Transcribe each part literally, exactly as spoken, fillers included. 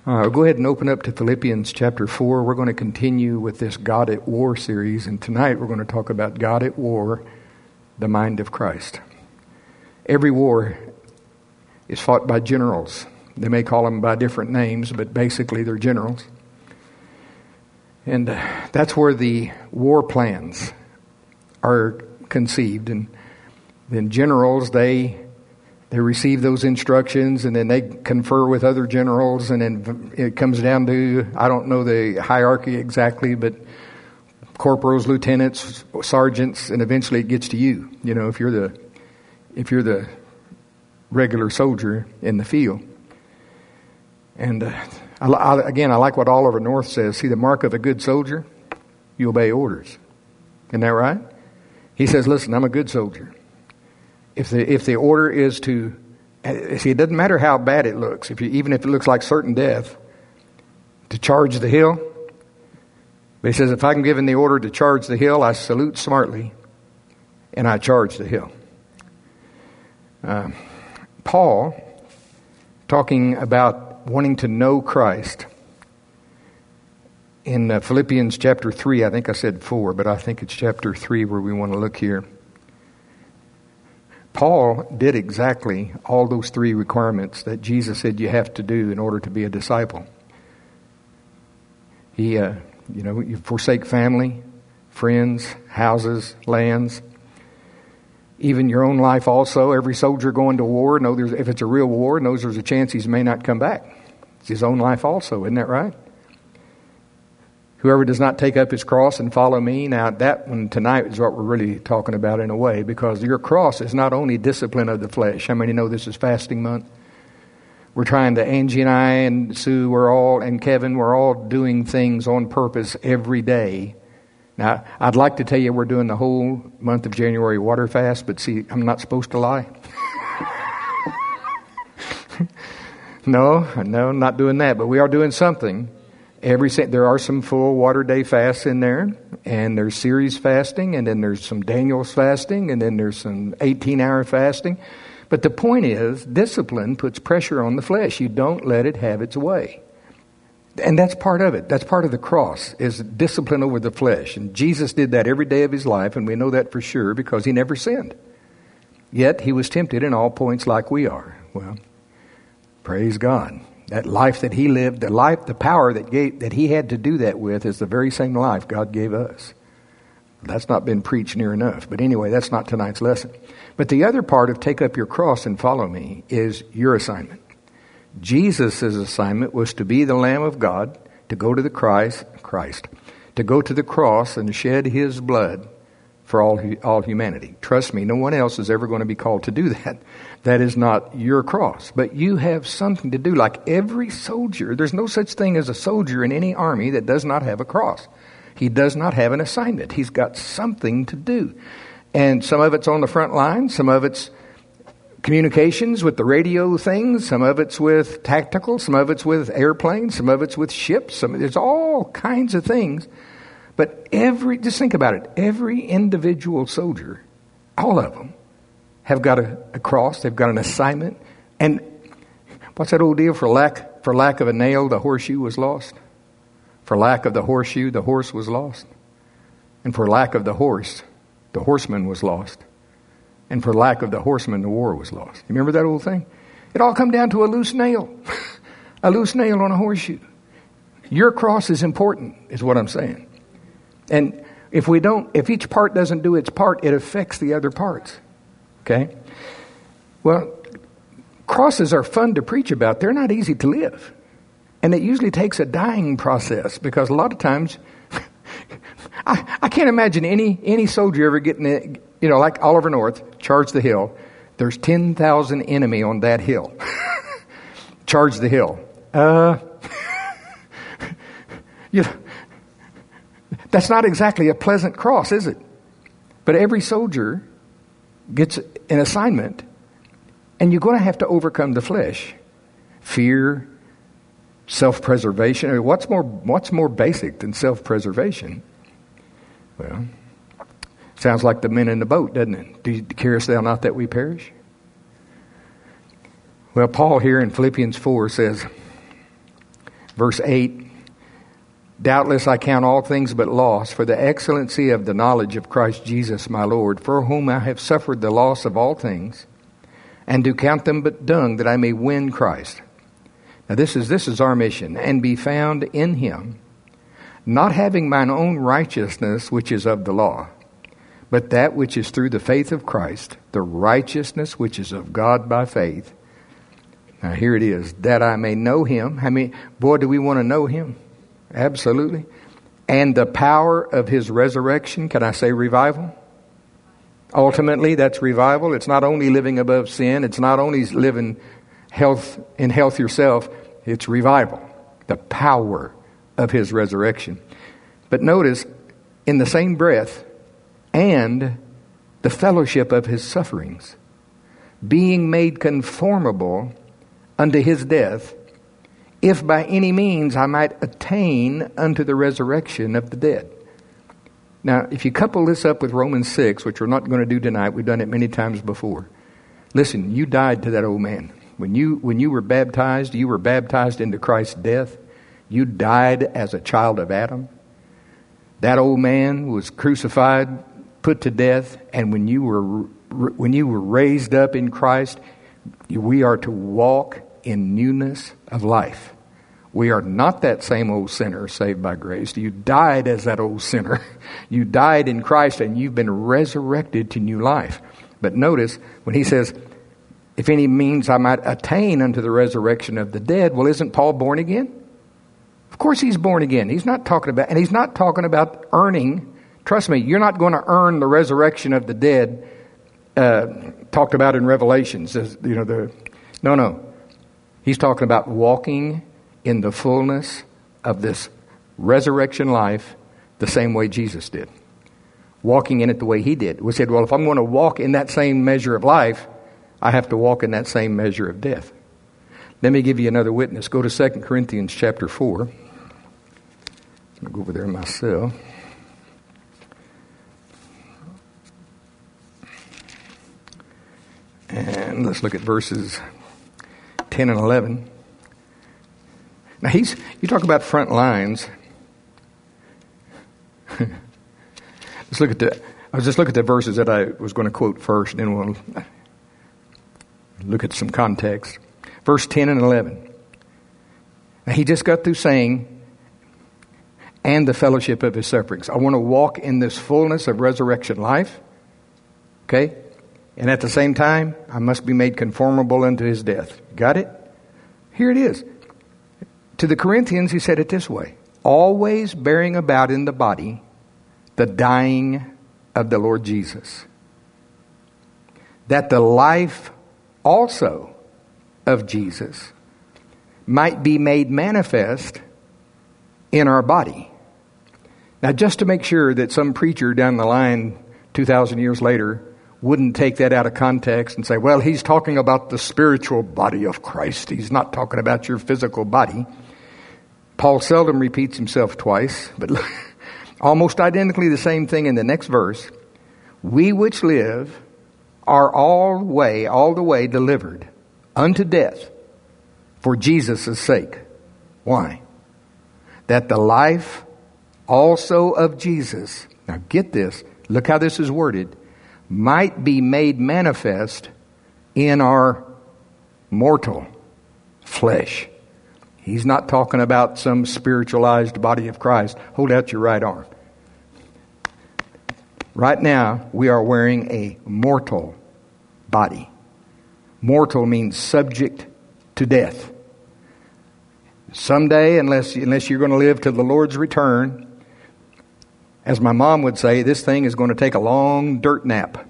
Uh, go ahead and open up to Philippians chapter four. We're going to continue with this God at War series, and tonight we're going to talk about God at War, the mind of Christ. Every war is fought by generals. They may call them by different names, but basically they're generals. And uh, that's where the war plans are conceived. And then generals, they they receive those instructions, and then they confer with other generals, and then it comes down to, I don't know the hierarchy exactly, but corporals, lieutenants, sergeants, and eventually it gets to you. You know, if you're the if you're the regular soldier in the field. And uh, I, I, again, I like what Oliver North says. See, the mark of a good soldier, you obey orders. Isn't that right? He says, listen, I'm a good soldier. If the if the order is to, see, it doesn't matter how bad it looks. If you, even if it looks like certain death, to charge the hill. But he says, if I'm given the order to charge the hill, I salute smartly, and I charge the hill. Uh, Paul, talking about wanting to know Christ, in uh, Philippians chapter three, I think I said four, but I think it's chapter three where we want to look here. Paul did exactly all those three requirements that Jesus said you have to do in order to be a disciple. He, uh, you know, you forsake family, friends, houses, lands, even your own life also. Every soldier going to war, know there's, if it's a real war, knows there's a chance he may not come back. It's his own life also, isn't that right? Whoever does not take up his cross and follow me. Now that one tonight is what we're really talking about in a way, because your cross is not only discipline of the flesh. How many know this is fasting month? We're trying to, Angie and I and Sue, we're all, and Kevin, we're all doing things on purpose every day. Now, I'd like to tell you we're doing the whole month of January water fast, but see, I'm not supposed to lie. no, no, I'm not doing that, but we are doing something. Every there are some full water day fasts in there, and there's series fasting, and then there's some Daniel's fasting, and then there's some eighteen-hour fasting. But the point is, discipline puts pressure on the flesh. You don't let it have its way. And that's part of it. That's part of the cross, is discipline over the flesh. And Jesus did that every day of his life, and we know that for sure because he never sinned. Yet he was tempted in all points like we are. Well, praise God. That life that he lived, the life, the power that gave, that he had to do that with is the very same life God gave us. That's not been preached near enough. But anyway, that's not tonight's lesson. But the other part of take up your cross and follow me is your assignment. Jesus' assignment was to be the Lamb of God, to go to the Christ, Christ, to go to the cross and shed his blood for all all humanity. Trust me, no one else is ever going to be called to do that. That is not your cross. But you have something to do. Like every soldier, there's no such thing as a soldier in any army that does not have a cross. He does not have an assignment. He's got something to do. And some of it's on the front line, some of it's communications with the radio things, some of it's with tactical, some of it's with airplanes, some of it's with ships. Some, there's all kinds of things. But every, just think about it, every individual soldier, all of them, have got a, a cross, they've got an assignment. And what's that old deal? For lack, for lack of a nail, the horseshoe was lost. For lack of the horseshoe, the horse was lost. And for lack of the horse, the horseman was lost. And for lack of the horseman, the war was lost. You remember that old thing? It all come down to a loose nail. A loose nail on a horseshoe. Your cross is important, is what I'm saying. And if we don't, if each part doesn't do its part, it affects the other parts. Okay? Well, crosses are fun to preach about. They're not easy to live. And it usually takes a dying process, because a lot of times, I, I can't imagine any any soldier ever getting it. You know, like Oliver North, charge the hill. There's ten thousand enemy on that hill. Charge the hill. Uh, you know, that's not exactly a pleasant cross, is it? But every soldier gets an assignment, and you're going to have to overcome the flesh. Fear, self-preservation. I mean, what's more, what's more basic than self-preservation? Well, sounds like the men in the boat, doesn't it? Do you carest thou not that we perish? Well, Paul here in Philippians four says, Verse eight, doubtless I count all things but loss for the excellency of the knowledge of Christ Jesus my Lord, for whom I have suffered the loss of all things, and do count them but dung, that I may win Christ. Now this is this is our mission, and be found in him, not having mine own righteousness which is of the law, but that which is through the faith of Christ, the righteousness which is of God by faith. Now here it is, that I may know him. I mean, boy, do we want to know him? Absolutely. And the power of his resurrection. Can I say revival? Ultimately, that's revival. It's not only living above sin. It's not only living health in health yourself. It's revival. The power of his resurrection. But notice, in the same breath, and the fellowship of his sufferings, being made conformable unto his death, if by any means I might attain unto the resurrection of the dead. Now, if you couple this up with Romans six, which we're not going to do tonight, we've done it many times before. Listen, you died to that old man. When you when you were baptized, you were baptized into Christ's death. You died as a child of Adam. That old man was crucified, put to death, and when you were when you were raised up in Christ, we are to walk in newness of life. We are not that same old sinner saved by grace. You died as that old sinner. You died in Christ and you've been resurrected to new life. But notice when he says, if any means I might attain unto the resurrection of the dead, well, isn't Paul born again? Of course he's born again. He's not talking about, and he's not talking about earning. Trust me, you're not going to earn the resurrection of the dead uh, talked about in Revelations. As, you know, the no, no. He's talking about walking in the fullness of this resurrection life the same way Jesus did. Walking in it the way he did. We said, well, if I'm going to walk in that same measure of life, I have to walk in that same measure of death. Let me give you another witness. Go to Second Corinthians chapter four. I'm going to go over there myself. And let's look at verses ten and eleven. Now he's, you talk about front lines. Let's look at the, I was just looking at the verses that I was going to quote first, and then we'll look at some context. Verse ten and eleven. Now he just got through saying, and the fellowship of his sufferings. I want to walk in this fullness of resurrection life. Okay? And at the same time, I must be made conformable unto his death. Got it? Here it is. To the Corinthians, he said it this way. Always bearing about in the body the dying of the Lord Jesus, that the life also of Jesus might be made manifest in our body. Now, just to make sure that some preacher down the line two thousand years later wouldn't take that out of context and say, well, he's talking about the spiritual body of Christ. He's not talking about your physical body. Paul seldom repeats himself twice, but almost identically the same thing in the next verse. We which live are all way, all the way delivered unto death for Jesus' sake. Why? That the life also of Jesus, now get this, look how this is worded, might be made manifest in our mortal flesh. He's not talking about some spiritualized body of Christ. Hold out your right arm. Right now, we are wearing a mortal body. Mortal means subject to death. Someday, unless, unless you're going to live to the Lord's return, as my mom would say, this thing is going to take a long dirt nap.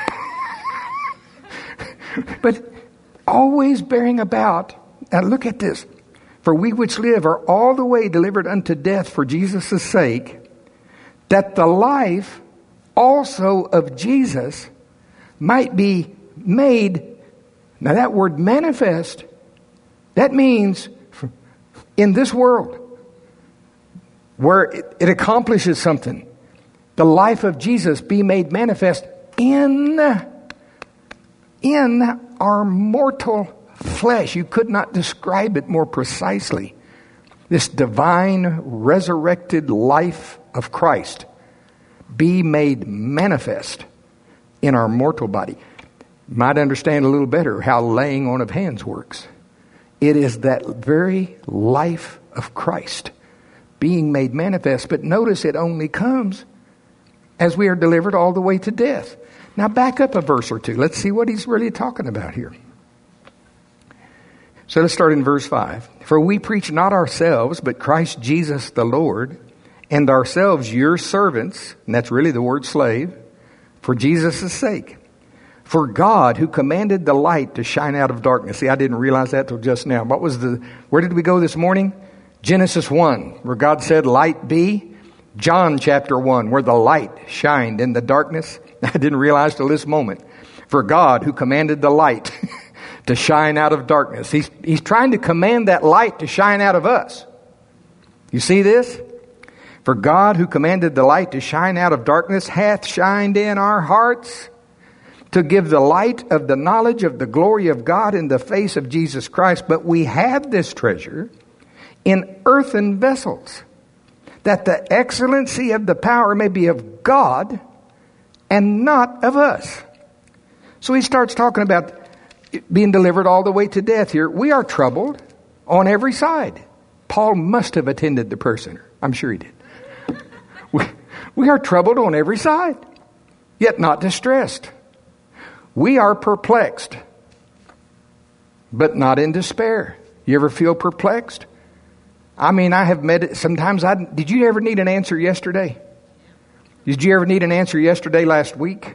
But always bearing about, now look at this. For we which live are all the way delivered unto death for Jesus' sake, that the life also of Jesus might be made. Now that word manifest, that means in this world, where it, it accomplishes something. The life of Jesus be made manifest in, in our mortal flesh. You could not describe it more precisely. this divine resurrected life of Christ be made manifest in our mortal body. Might understand a little better how laying on of hands works. It is that very life of Christ being made manifest. But notice it only comes as we are delivered all the way to death. Now back up a verse or two. Let's see what he's really talking about here. So let's start in verse five. For we preach not ourselves, but Christ Jesus the Lord, and ourselves your servants, and that's really the word slave, for Jesus' sake. For God, who commanded the light to shine out of darkness. See, I didn't realize that till just now. What was the, where did we go this morning? Genesis one, where God said, light be. John chapter one, where the light shined in the darkness. I didn't realize till this moment. For God, who commanded the light to shine out of darkness. He's, he's trying to command that light to shine out of us. You see this? For God, who commanded the light to shine out of darkness, hath shined in our hearts to give the light of the knowledge of the glory of God in the face of Jesus Christ. But we have this treasure in earthen vessels, that the excellency of the power may be of God and not of us. So he starts talking about being delivered all the way to death here. We are troubled on every side. Paul must have attended the prayer center. I'm sure he did. We, we are troubled on every side, yet not distressed. We are perplexed, but not in despair. You ever feel perplexed? I mean, I have met it. Sometimes I, did you ever need an answer yesterday? Did you ever need an answer yesterday, last week?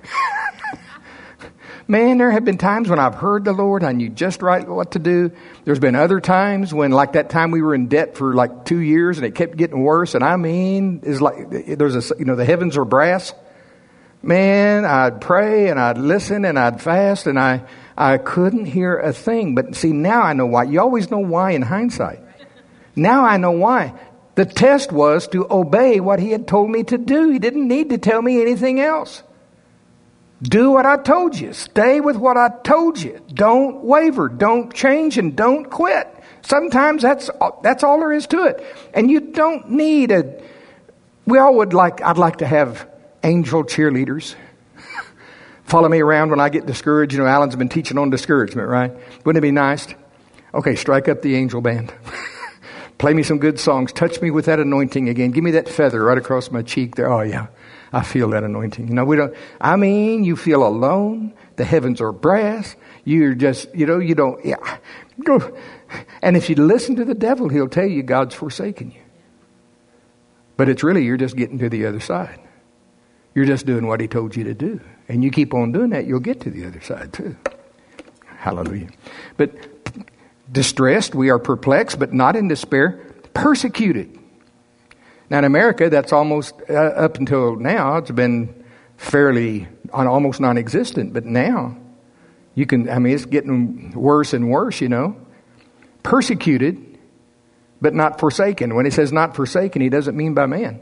Man, there have been times when I've heard the Lord, I knew just right what to do. There's been other times when, like that time we were in debt for like two years and it kept getting worse. And I mean, it's like, there's a, you know, the heavens are brass. Man, I'd pray and I'd listen and I'd fast and I, I couldn't hear a thing. But see, now I know why. You always know why in hindsight. Now I know why. The test was to obey what he had told me to do. He didn't need to tell me anything else. Do what I told you. Stay with what I told you. Don't waver. Don't change and don't quit. Sometimes that's that's all there is to it. And you don't need a... We all would like... I'd like to have angel cheerleaders follow me around when I get discouraged. You know, Alan's been teaching on discouragement, right? Wouldn't it be nice? Okay, strike up the angel band. Play me some good songs. Touch me with that anointing again. Give me that feather right across my cheek there. Oh, yeah. I feel that anointing. You know, we don't, I mean, you feel alone. The heavens are brass. You're just, you know, you don't, yeah. Go. And if you listen to the devil, he'll tell you God's forsaken you. But it's really, you're just getting to the other side. You're just doing what he told you to do. And you keep on doing that, you'll get to the other side too. Hallelujah. But distressed, we are perplexed, but not in despair. Persecuted. Now in America, that's almost, uh, up until now, it's been fairly, almost non-existent. But now, you can, I mean, it's getting worse and worse, you know. Persecuted, but not forsaken. When he says not forsaken, he doesn't mean by man.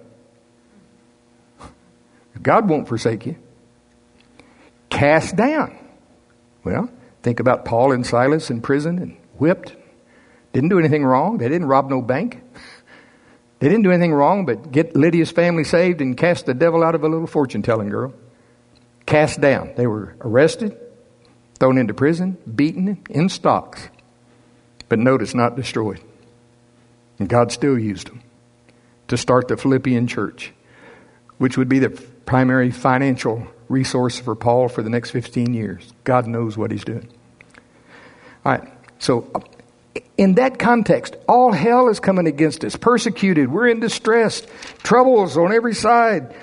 God won't forsake you. Cast down. Well, think about Paul and Silas in prison and whipped. Didn't do anything wrong. They didn't rob no bank. They didn't do anything wrong but get Lydia's family saved and cast the devil out of a little fortune-telling girl. Cast down. They were arrested, thrown into prison, beaten in stocks. But notice, not destroyed. And God still used them to start the Philippian church, which would be the primary financial resource for Paul for the next fifteen years. God knows what he's doing. All right. So in that context, all hell is coming against us. Persecuted. We're in distress. Troubles on every side.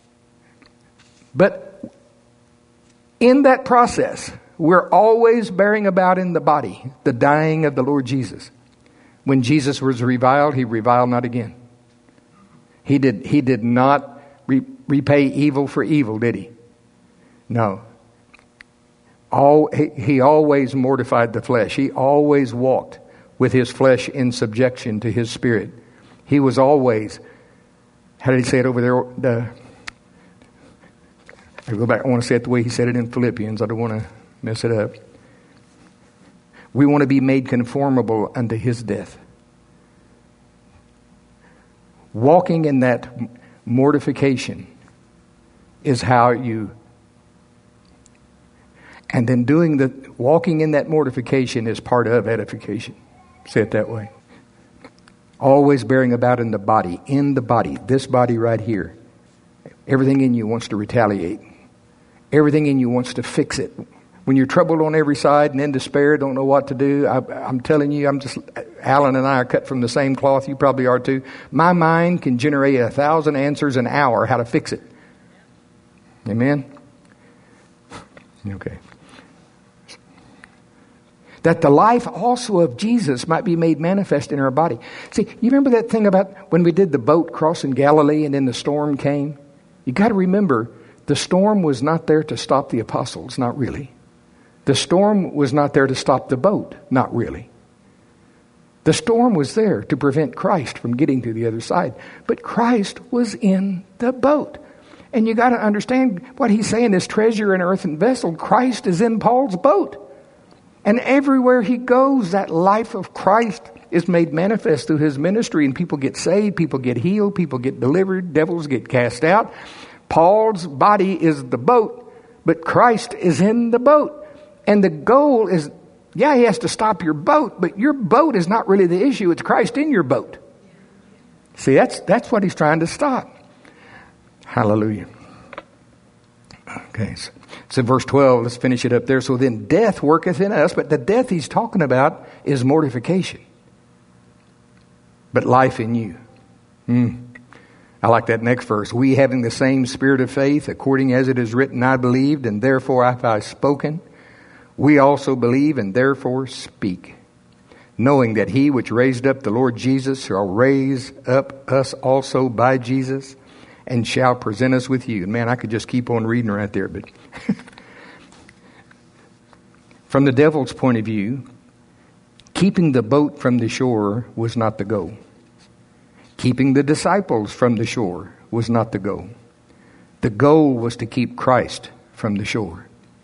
But in that process, we're always bearing about in the body the dying of the Lord Jesus. When Jesus was reviled, he reviled not again. He did, he did not re- repay evil for evil, did he? No. All, he, he always mortified the flesh. He always walked with his flesh in subjection to his spirit. He was always, how did he say it over there? The, I go back. I want to say it the way he said it in Philippians. I don't want to mess it up. We want to be made conformable unto his death. Walking in that mortification is how you, and then doing the, walking in that mortification is part of edification. Say it that way. Always bearing about in the body, in the body, this body right here. Everything in you wants to retaliate. Everything in you wants to fix it. When you're troubled on every side and in despair, don't know what to do, I, I'm telling you, I'm just, Alan and I are cut from the same cloth. You probably are too. My mind can generate a thousand answers an hour how to fix it. Amen? Okay. That the life also of Jesus might be made manifest in our body. See, you remember that thing about when we did the boat crossing Galilee and then the storm came? You got to remember, the storm was not there to stop the apostles, not really. The storm was not there to stop the boat, not really. The storm was there to prevent Christ from getting to the other side. But Christ was in the boat. And you got to understand what he's saying is treasure in earthen vessel. Christ is in Paul's boat. And everywhere he goes, that life of Christ is made manifest through his ministry. And people get saved, people get healed, people get delivered, devils get cast out. Paul's body is the boat, but Christ is in the boat. And the goal is, yeah, he has to stop your boat, but your boat is not really the issue. It's Christ in your boat. See, that's that's what he's trying to stop. Hallelujah. Okay, so, so verse twelve, let's finish it up there. So then death worketh in us, but the death he's talking about is mortification. But life in you. Hmm. I like that next verse. We having the same spirit of faith, according as it is written, I believed, and therefore have I spoken. We also believe and therefore speak, knowing that he which raised up the Lord Jesus shall raise up us also by Jesus and shall present us with you. And man, I could just keep on reading right there. But from the devil's point of view, keeping the boat from the shore was not the goal. Keeping the disciples from the shore was not the goal. The goal was to keep Christ from the shore.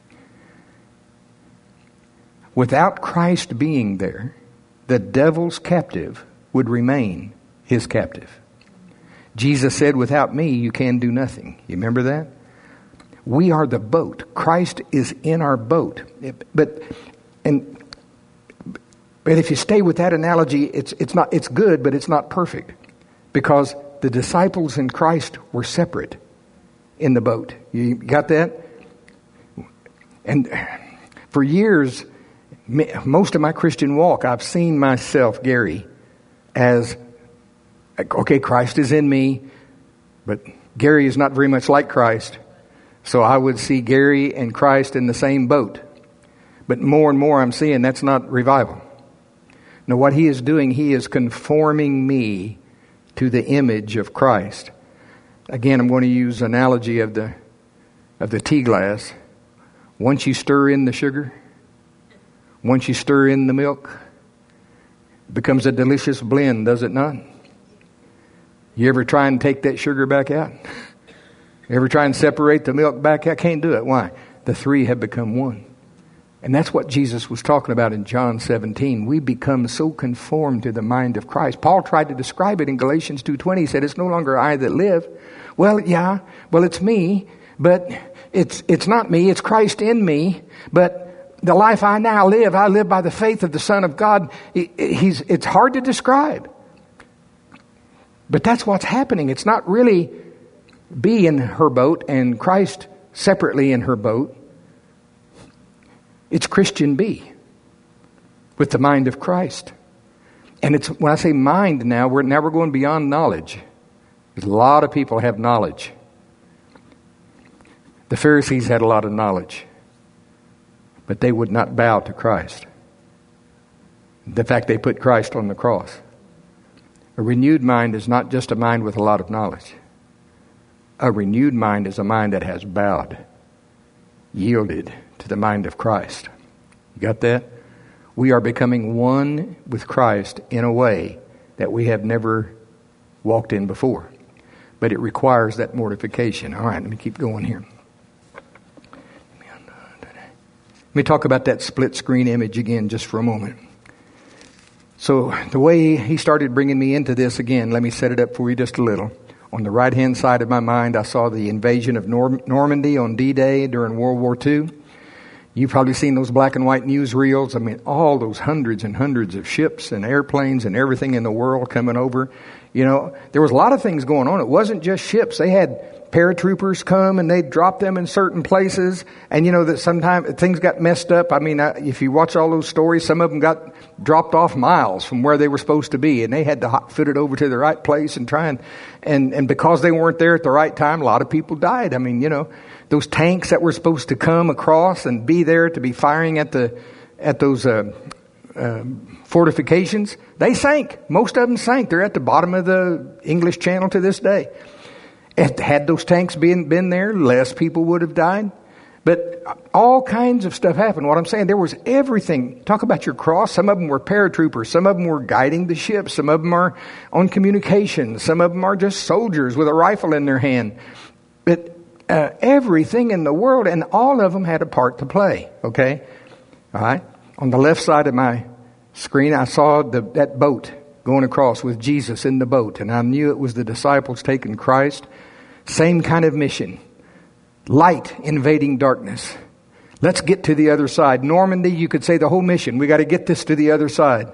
Without Christ being there, the devil's captive would remain his captive. Jesus said, without me, you can do nothing. You remember that? We are the boat. Christ is in our boat. But and but if you stay with that analogy, it's it's not it's good, but it's not perfect. Because the disciples and Christ were separate in the boat. You got that? And for years, most of my Christian walk, I've seen myself, Gary, as, okay, Christ is in me, but Gary is not very much like Christ. So I would see Gary and Christ in the same boat. But more and more I'm seeing that's not revival. Now what he is doing, he is conforming me to the image of Christ. Again, I'm going to use analogy of the of the tea glass. Once you stir in the sugar, once you stir in the milk, it becomes a delicious blend, does it not? You ever try and take that sugar back out? Ever try and separate the milk back out? Can't do it. Why? The three have become one. And that's what Jesus was talking about in John seventeen. We become so conformed to the mind of Christ. Paul tried to describe it in Galatians two twenty. He said, it's no longer I that live. Well, yeah, well, it's me, but it's it's not me. It's Christ in me. But the life I now live, I live by the faith of the Son of God. He's, it's hard to describe. But that's what's happening. It's not really be in her boat and Christ separately in her boat. It's Christian B with the mind of Christ. And it's when I say mind now, we're now we're going beyond knowledge. Because a lot of people have knowledge. The Pharisees had a lot of knowledge, but they would not bow to Christ. The fact they put Christ on the cross. A renewed mind is not just a mind with a lot of knowledge. A renewed mind is a mind that has bowed, yielded to the mind of Christ. You got that? We are becoming one with Christ in a way that we have never walked in before. But it requires that mortification. All right, let me keep going here. Let me talk about that split screen image again just for a moment. So the way he started bringing me into this again, let me set it up for you just a little. On the right-hand side of my mind, I saw the invasion of Norm- Normandy on D-Day during World War Two. You've probably seen those black and white newsreels. I mean, all those hundreds and hundreds of ships and airplanes and everything in the world coming over. You know, there was a lot of things going on. It wasn't just ships. They had paratroopers come and they'd drop them in certain places. And you know that sometimes things got messed up. I mean, if you watch all those stories, some of them got dropped off miles from where they were supposed to be. And they had to hot foot it over to the right place and try and, and, and because they weren't there at the right time, a lot of people died. I mean, you know, those tanks that were supposed to come across and be there to be firing at the, at those, uh, uh, fortifications, they sank. Most of them sank. They're at the bottom of the English Channel to this day. If, had those tanks been, been there, less people would have died. But all kinds of stuff happened. What I'm saying, there was everything. Talk about your cross. Some of them were paratroopers. Some of them were guiding the ships. Some of them are on communications. Some of them are just soldiers with a rifle in their hand. But uh, everything in the world, and all of them had a part to play. Okay? All right? On the left side of my screen, I saw the, that boat going across with Jesus in the boat. And I knew it was the disciples taking Christ. Same kind of mission. Light invading darkness. Let's get to the other side. Normandy, you could say the whole mission. We got to get this to the other side.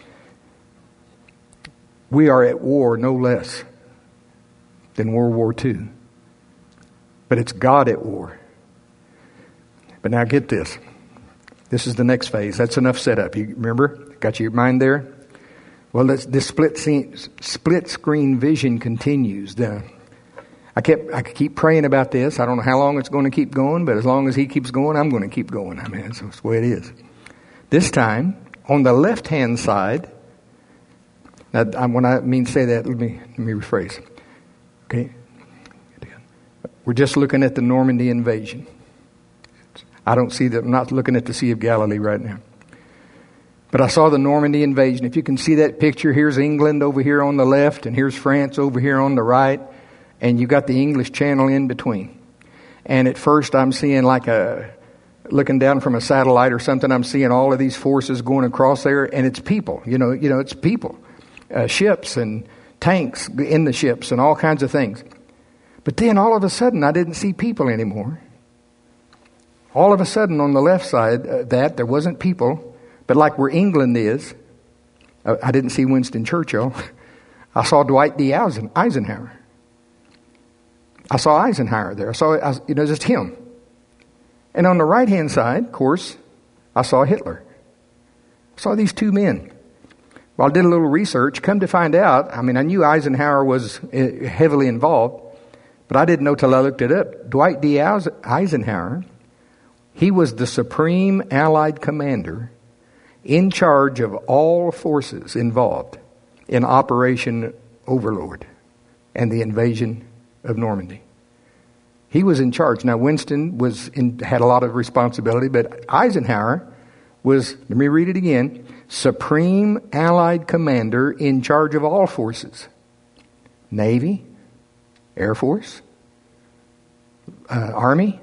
We are at war no less than World War Two. But it's God at war. But now get this. This is the next phase. That's enough setup. You remember? Got your mind there? Well, this, this split scene, split screen vision continues. The, I kept, I could keep praying about this. I don't know how long it's going to keep going, but as long as he keeps going, I'm going to keep going. I mean, that's, that's the way it is. This time, on the left-hand side, now, when I mean say that, let me, let me rephrase. Okay? We're just looking at the Normandy invasion. I don't see that. I'm not looking at the Sea of Galilee right now. But I saw the Normandy invasion. If you can see that picture, here's England over here on the left, and here's France over here on the right, and you got the English Channel in between. And at first I'm seeing like a, looking down from a satellite or something, I'm seeing all of these forces going across there, and it's people. You know, you know, it's people. Uh, ships and tanks in the ships and all kinds of things. But then all of a sudden I didn't see people anymore. All of a sudden, on the left side of that, there wasn't people, but like where England is, I didn't see Winston Churchill. I saw Dwight D. Eisenhower. I saw Eisenhower there. I saw, you know, just him. And on the right-hand side, of course, I saw Hitler. I saw these two men. Well, I did a little research. Come to find out, I mean, I knew Eisenhower was heavily involved, but I didn't know till I looked it up. Dwight D. Eisenhower, he was the supreme Allied commander in charge of all forces involved in Operation Overlord and the invasion of Normandy. He was in charge. Now, Winston was in, had a lot of responsibility, but Eisenhower was, let me read it again, supreme Allied commander in charge of all forces. Navy, Air Force, uh, Army,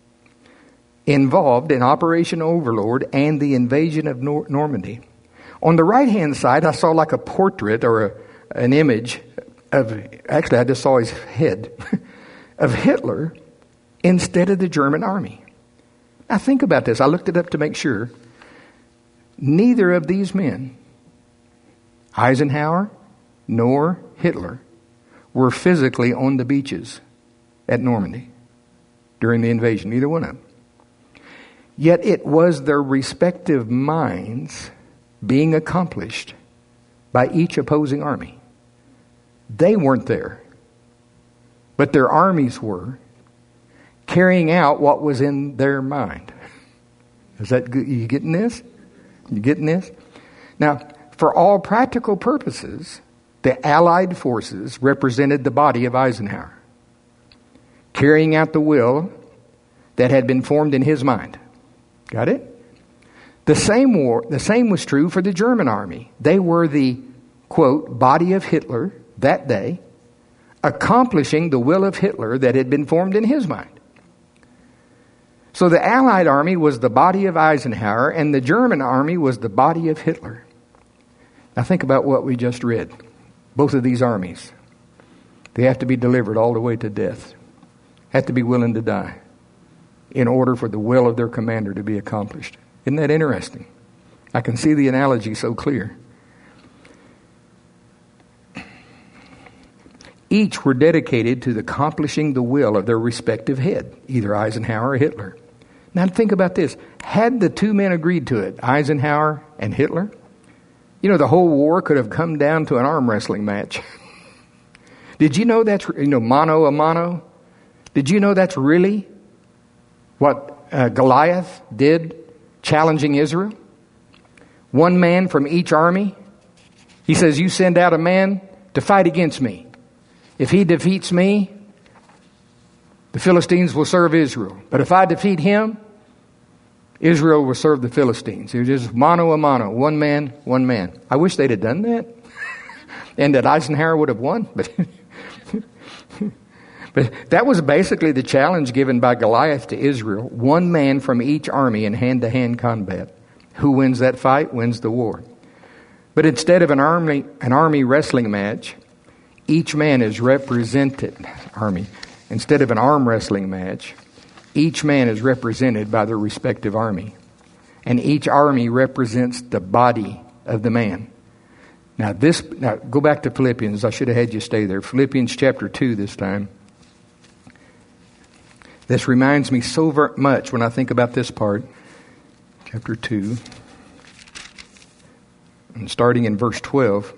involved in Operation Overlord and the invasion of Nor- Normandy. On the right-hand side, I saw like a portrait or a, an image of, actually I just saw his head, of Hitler instead of the German army. Now think about this. I looked it up to make sure. Neither of these men, Eisenhower nor Hitler, were physically on the beaches at Normandy during the invasion. Neither one of them. Yet it was their respective minds being accomplished by each opposing army. They weren't there, but their armies were carrying out what was in their mind. Is that good? You getting this? You getting this? Now, for all practical purposes, the Allied forces represented the body of Eisenhower, carrying out the will that had been formed in his mind. Got it? The same war, the same was true for the German army. They were the, quote, body of Hitler that day, accomplishing the will of Hitler that had been formed in his mind. So the Allied army was the body of Eisenhower, and the German army was the body of Hitler. Now think about what we just read. Both of these armies, they have to be delivered all the way to death. Have to be willing to die in order for the will of their commander to be accomplished. Isn't that interesting? I can see the analogy so clear. Each were dedicated to accomplishing the will of their respective head, either Eisenhower or Hitler. Now think about this. Had the two men agreed to it, Eisenhower and Hitler, you know, the whole war could have come down to an arm wrestling match. Did you know that's, you know, mano a mano? Did you know that's really what uh, Goliath did challenging Israel? One man from each army. He says, you send out a man to fight against me. If he defeats me, the Philistines will serve Israel. But if I defeat him, Israel will serve the Philistines. It was just mano a mano, one man, one man. I wish they'd have done that. And that Eisenhower would have won. But, but that was basically the challenge given by Goliath to Israel. One man from each army in hand-to-hand combat. Who wins that fight wins the war. But instead of an army, an army wrestling match, each man is represented, army. Instead of an arm wrestling match, each man is represented by their respective army. And each army represents the body of the man. Now this, now go back to Philippians. I should have had you stay there. Philippians chapter two this time. This reminds me so very much when I think about this part. Chapter two. And starting in verse twelve.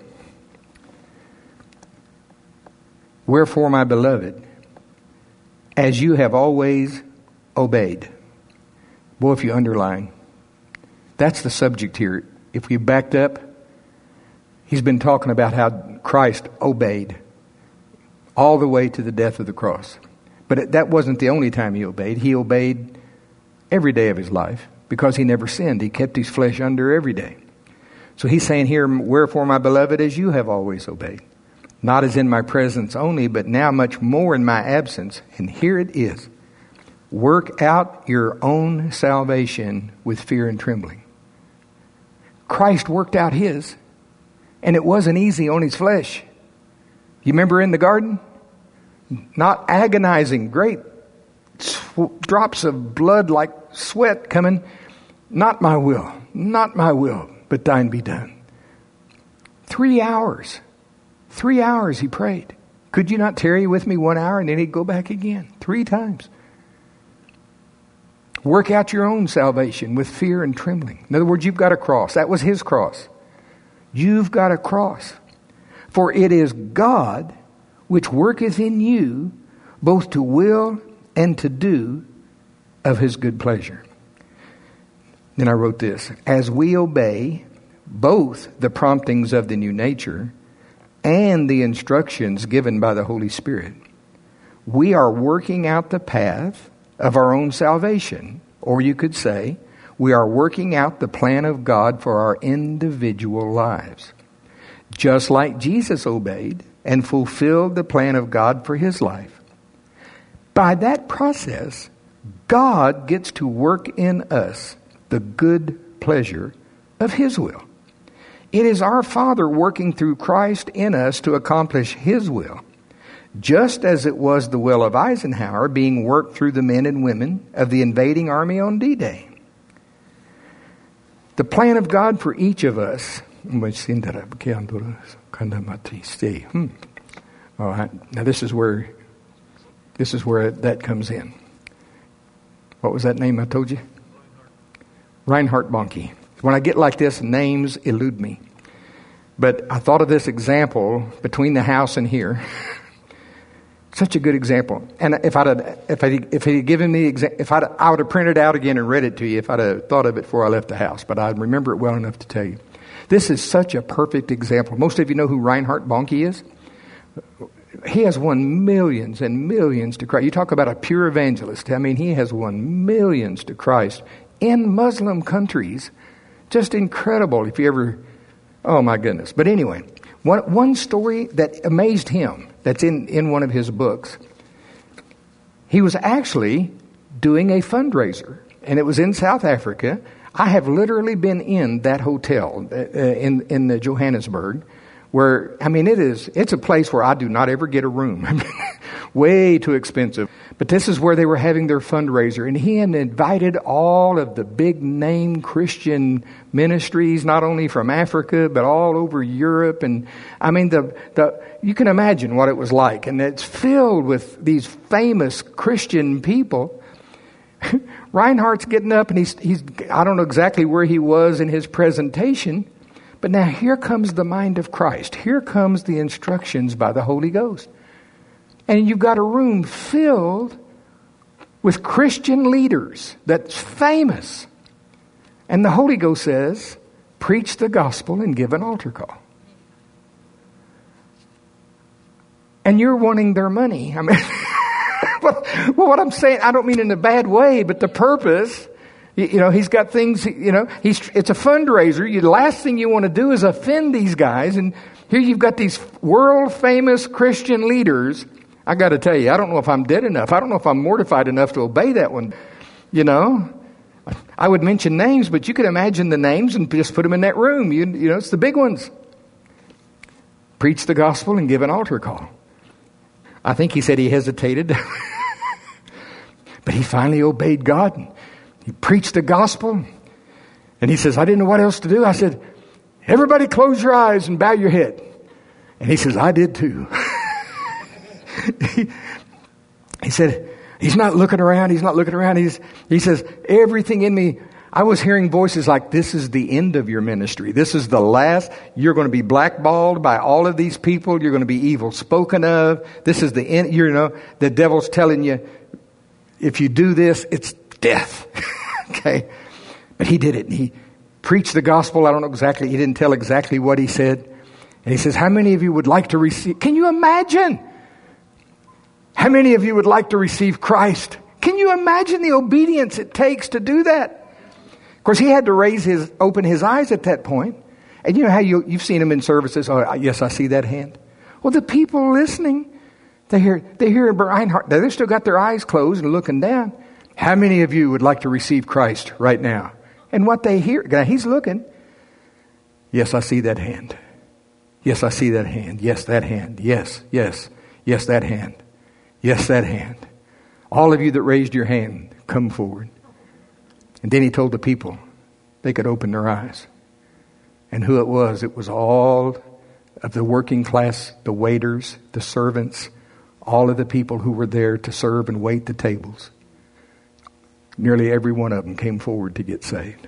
Wherefore, my beloved, as you have always obeyed. Boy, if you underline, that's the subject here. If we backed up, he's been talking about how Christ obeyed all the way to the death of the cross. But that wasn't the only time he obeyed. He obeyed every day of his life because he never sinned. He kept his flesh under every day. So he's saying here, wherefore, my beloved, as you have always obeyed. Not as in my presence only, but now much more in my absence. And here it is. Work out your own salvation with fear and trembling. Christ worked out his, and it wasn't easy on his flesh. You remember in the garden? Not agonizing, great sw- drops of blood like sweat coming. Not my will, not my will, but thine be done. Three hours. Three hours he prayed. Could you not tarry with me one hour? And then he'd go back again. Three times. Work out your own salvation with fear and trembling. In other words, you've got a cross. That was his cross. You've got a cross. For it is God which worketh in you both to will and to do of his good pleasure. Then I wrote this. As we obey both the promptings of the new nature and the instructions given by the Holy Spirit, we are working out the path of our own salvation. Or you could say, we are working out the plan of God for our individual lives. Just like Jesus obeyed and fulfilled the plan of God for his life. By that process, God gets to work in us the good pleasure of his will. It is our Father working through Christ in us to accomplish his will, just as it was the will of Eisenhower being worked through the men and women of the invading army on D-Day. The plan of God for each of us. Hmm. All right. Now this is where this is where that comes in. What was that name I told you? Reinhard Bonnke. When I get like this, names elude me. But I thought of this example between the house and here. Such a good example. And if I'd have, if I if he'd given me if I'd I would have printed it out again and read it to you if I'd have thought of it before I left the house. But I remember it well enough to tell you. This is such a perfect example. Most of you know who Reinhard Bonnke is. He has won millions and millions to Christ. You talk about a pure evangelist. I mean, he has won millions to Christ in Muslim countries. Just incredible if you ever, oh my goodness. But anyway, one, one story that amazed him, that's in, in one of his books, he was actually doing a fundraiser. And it was in South Africa. I have literally been in that hotel uh, in in the Johannesburg, where I mean it is it's a place where I do not ever get a room. I mean, way too expensive. But this is where they were having their fundraiser, and he had invited all of the big name Christian ministries, not only from Africa but all over Europe. And I mean the the you can imagine what it was like, and it's filled with these famous Christian people. Reinhardt's getting up, and he's he's I don't know exactly where he was in his presentation, but now here comes the mind of Christ. Here comes the instructions by the Holy Ghost. And you've got a room filled with Christian leaders that's famous. And the Holy Ghost says, preach the gospel and give an altar call. And you're wanting their money. I mean, well, what I'm saying, I don't mean in a bad way, but the purpose, you, you know, he's got things, you know, he's, it's a fundraiser. You, the last thing you want to do is offend these guys. And here you've got these world famous Christian leaders. I got to tell you, I don't know if I'm dead enough. I don't know if I'm mortified enough to obey that one. You know, I would mention names, but you could imagine the names and just put them in that room. You, you know, it's the big ones. Preach the gospel and give an altar call. I think he said he hesitated, but he finally obeyed God. He preached the gospel, and he says, I didn't know what else to do. I said, everybody close your eyes and bow your head. And he says, I did too. he, he said, he's not looking around. He's not looking around. He's, he says, everything in me. I was hearing voices like, this is the end of your ministry. This is the last. You're going to be blackballed by all of these people. You're going to be evil spoken of. This is the end. You know, the devil's telling you, if you do this, it's death. Okay. But he did it. And he preached the gospel. I don't know exactly. He didn't tell exactly what he said. And he says, how many of you would like to receive? Can you imagine? How many of you would like to receive Christ? Can you imagine the obedience it takes to do that? Of course, he had to raise his, open his eyes at that point. And you know how you, you've seen him in services. Oh, yes, I see that hand. Well, the people listening, they hear, they hear Reinhardt. They've still got their eyes closed and looking down. How many of you would like to receive Christ right now? And what they hear, now he's looking. Yes, I see that hand. Yes, I see that hand. Yes, that hand. Yes, yes, yes, that hand. Yes, that hand. All of you that raised your hand, come forward. And then he told the people they could open their eyes. And who it was, it was all of the working class, the waiters, the servants, all of the people who were there to serve and wait the tables. Nearly every one of them came forward to get saved.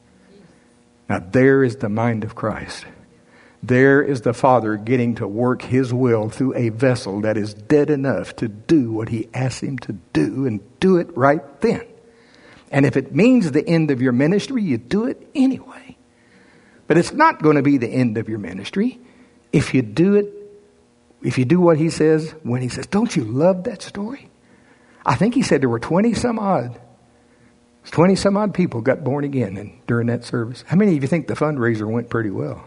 Now there is the mind of Christ. There is the Father getting to work His will through a vessel that is dead enough to do what He asks him to do and do it right then. And if it means the end of your ministry, you do it anyway. But it's not going to be the end of your ministry if you do it, if you do what He says when He says. Don't you love that story? I think He said there were twenty some odd, twenty some odd people got born again and during that service. How many of you think the fundraiser went pretty well?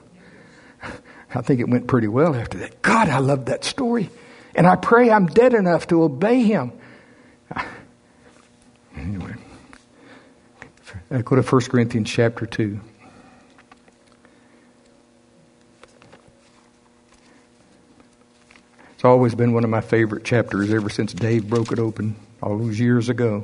I think it went pretty well after that. God, I love that story. And I pray I'm dead enough to obey Him. Anyway. Uh, go to First Corinthians chapter two. It's always been one of my favorite chapters ever since Dave broke it open all those years ago.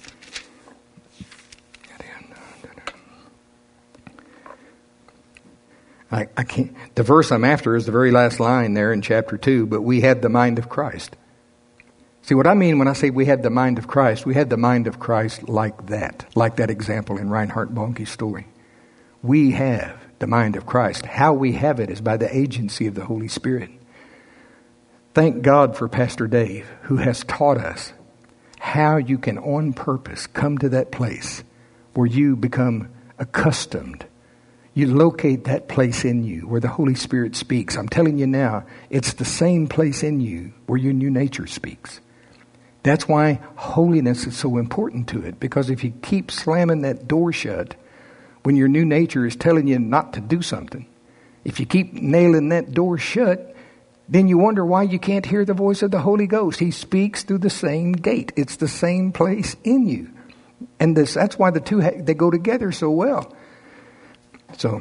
I, I can't. The verse I'm after is the very last line there in chapter two. But we had the mind of Christ. See, what I mean when I say we had the mind of Christ, we had the mind of Christ like that, like that example in Reinhard Bonnke's story. We have the mind of Christ. How we have it is by the agency of the Holy Spirit. Thank God for Pastor Dave, who has taught us how you can on purpose come to that place where you become accustomed. You locate that place in you where the Holy Spirit speaks. I'm telling you now, it's the same place in you where your new nature speaks. That's why holiness is so important to it. Because if you keep slamming that door shut when your new nature is telling you not to do something, if you keep nailing that door shut, then you wonder why you can't hear the voice of the Holy Ghost. He speaks through the same gate. It's the same place in you. And this, that's why the two, ha- they go together so well. So,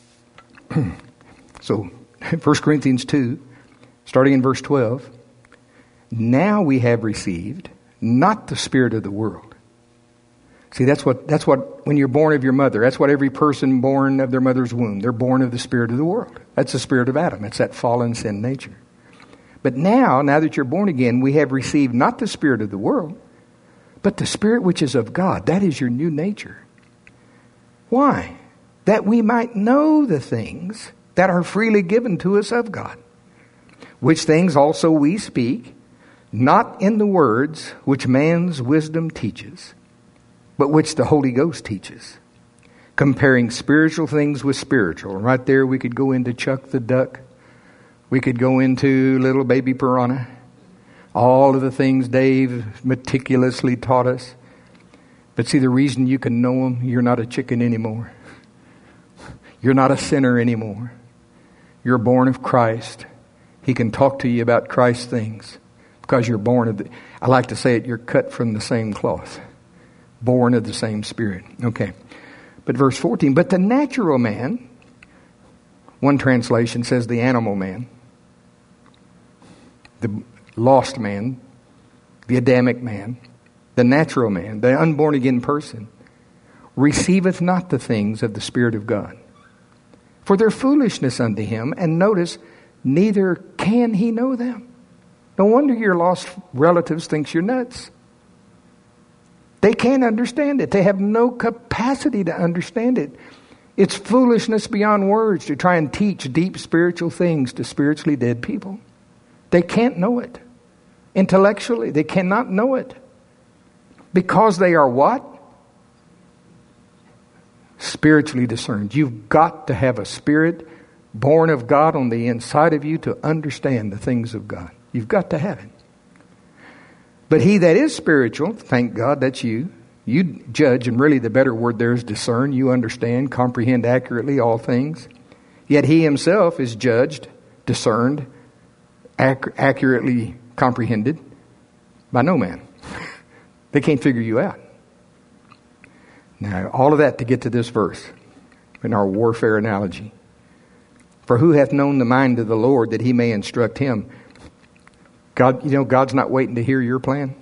so First Corinthians two, starting in verse twelve, now we have received not the spirit of the world. See, that's what, that's what, when you're born of your mother, that's what every person born of their mother's womb, they're born of the spirit of the world. That's the spirit of Adam. It's that fallen sin nature. But now, now that you're born again, we have received not the spirit of the world, but the Spirit which is of God. That is your new nature. Why? That we might know the things that are freely given to us of God, which things also we speak, not in the words which man's wisdom teaches, but which the Holy Ghost teaches, comparing spiritual things with spiritual. And right there we could go into Chuck the Duck. We could go into little baby piranha. All of the things Dave meticulously taught us. But see, the reason you can know him, you're not a chicken anymore. You're not a sinner anymore. You're born of Christ. He can talk to you about Christ things because you're born of the, I like to say it, you're cut from the same cloth. Born of the same Spirit. Okay. But verse fourteen, but the natural man, one translation says the animal man, the lost man, the Adamic man, the natural man, the unborn again person, receiveth not the things of the Spirit of God, for their foolishness unto him, and notice, neither can he know them. No wonder your lost relatives thinks you're nuts. They can't understand it. They have no capacity to understand it. It's foolishness beyond words to try and teach deep spiritual things to spiritually dead people. They can't know it. Intellectually, they cannot know it. Because they are what? Spiritually discerned. You've got to have a spirit born of God on the inside of you to understand the things of God. You've got to have it. But he that is spiritual, thank God, that's you. You judge, and really the better word there is discern. You understand, comprehend accurately all things. Yet he himself is judged, discerned, ac- accurately comprehended by no man. They can't figure you out. Now, all of that to get to this verse in our warfare analogy. For who hath known the mind of the Lord that he may instruct him? God, you know, God's not waiting to hear your plan.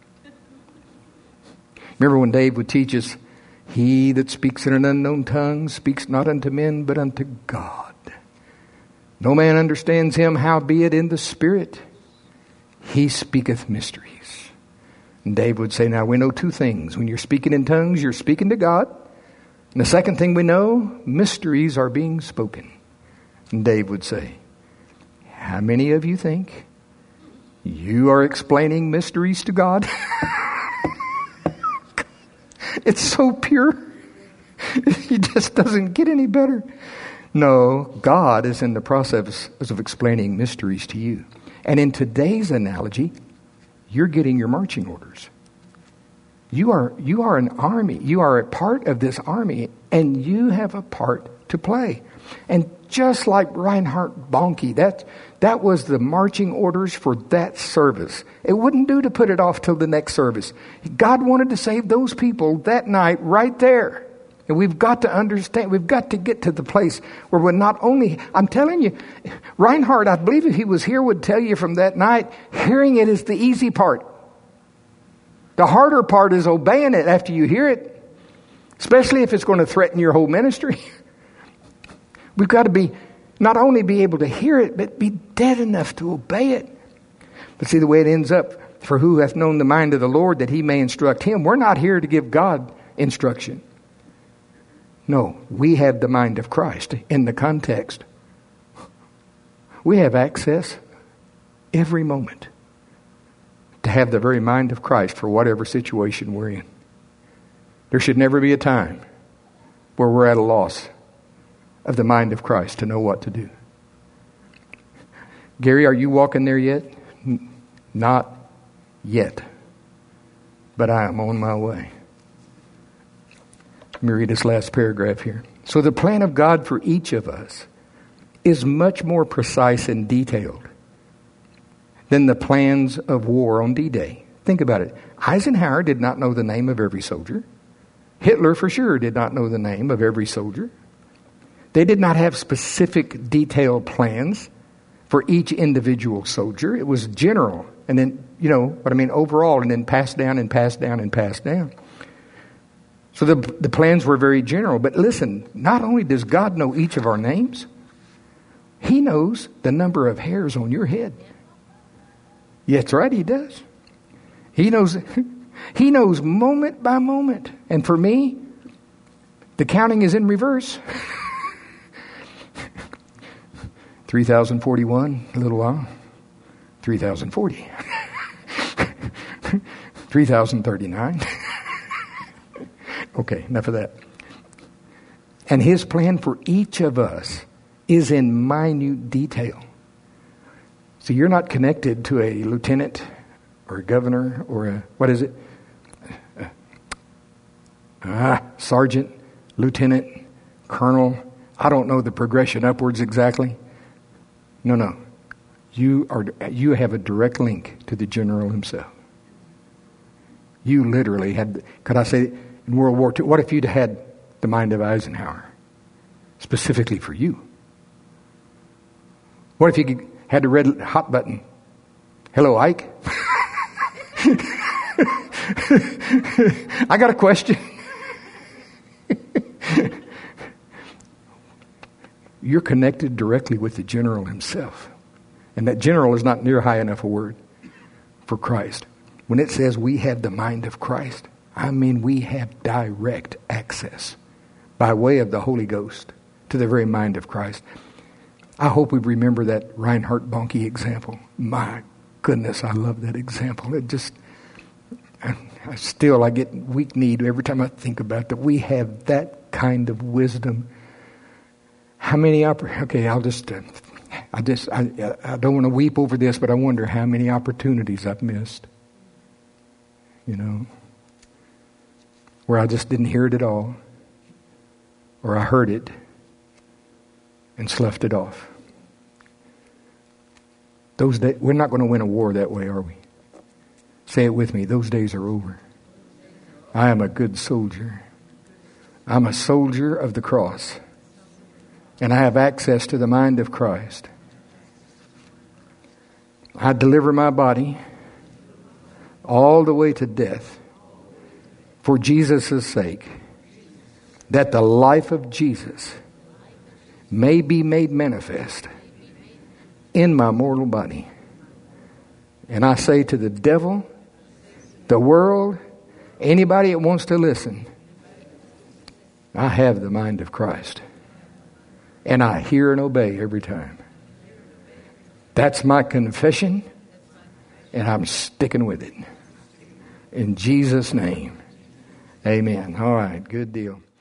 Remember when Dave would teach us, he that speaks in an unknown tongue speaks not unto men, but unto God. No man understands him, howbeit in the Spirit he speaketh mysteries. And Dave would say, now we know two things. When you're speaking in tongues, you're speaking to God. And the second thing we know, mysteries are being spoken. And Dave would say, how many of you think you are explaining mysteries to God? It's so pure. He just doesn't get any better. No, God is in the process of explaining mysteries to you. And in today's analogy, you're getting your marching orders. You are, you are an army. You are a part of this army, and you have a part to play. And just like Reinhard Bonnke, that, that was the marching orders for that service. It wouldn't do to put it off till the next service. God wanted to save those people that night right there. And we've got to understand, we've got to get to the place where we're not only, I'm telling you, Reinhard, I believe if he was here, would tell you from that night, hearing it is the easy part. The harder part is obeying it after you hear it, especially if it's going to threaten your whole ministry. We've got to be, not only be able to hear it, but be dead enough to obey it. But see the way it ends up, for who hath known the mind of the Lord that he may instruct him? We're not here to give God instruction. No, we have the mind of Christ in the context. We have access every moment to have the very mind of Christ for whatever situation we're in. There should never be a time where we're at a loss of the mind of Christ to know what to do. Gary, are you walking there yet? N- not yet. But I am on my way. Let me read this last paragraph here. So the plan of God for each of us is much more precise and detailed than the plans of war on D-Day. Think about it. Eisenhower did not know the name of every soldier. Hitler for sure did not know the name of every soldier. They did not have specific detailed plans for each individual soldier. It was general. And then, you know what I mean, overall, and then passed down and passed down and passed down. So the, the plans were very general. But listen, not only does God know each of our names, He knows the number of hairs on your head. Yeah, that's right, He does. He knows, He knows moment by moment. And for me, the counting is in reverse. three thousand forty-one, a little while. three thousand forty. three thousand thirty-nine. Okay, enough of that. And His plan for each of us is in minute detail. So you're not connected to a lieutenant or a governor or a, what is it? Ah, sergeant, lieutenant, colonel. I don't know the progression upwards exactly. No, no. You are. You have a direct link to the general himself. You literally had, could I say, in World War Two, what if you'd had the mind of Eisenhower? Specifically for you. What if you had the red hot button? Hello, Ike. I got a question. You're connected directly with the general himself. And that general is not near high enough a word for Christ. When it says we have the mind of Christ, I mean we have direct access by way of the Holy Ghost to the very mind of Christ. I hope we remember that Reinhard Bonnke example. My goodness, I love that example. It just, I, I still, I get weak-kneed every time I think about that. We have that kind of wisdom. How many, oppor- okay, I'll just, uh, I just, I, I don't want to weep over this, but I wonder how many opportunities I've missed. You know, where I just didn't hear it at all, or I heard it and sloughed it off. Those days, we're not going to win a war that way, are we? Say it with me. Those days are over. I am a good soldier. I'm a soldier of the cross. And I have access to the mind of Christ. I deliver my body all the way to death for Jesus' sake, that the life of Jesus may be made manifest in my mortal body. And I say to the devil, the world, anybody that wants to listen, I have the mind of Christ. And I hear and obey every time. That's my confession, and I'm sticking with it. In Jesus' name, amen. All right, good deal.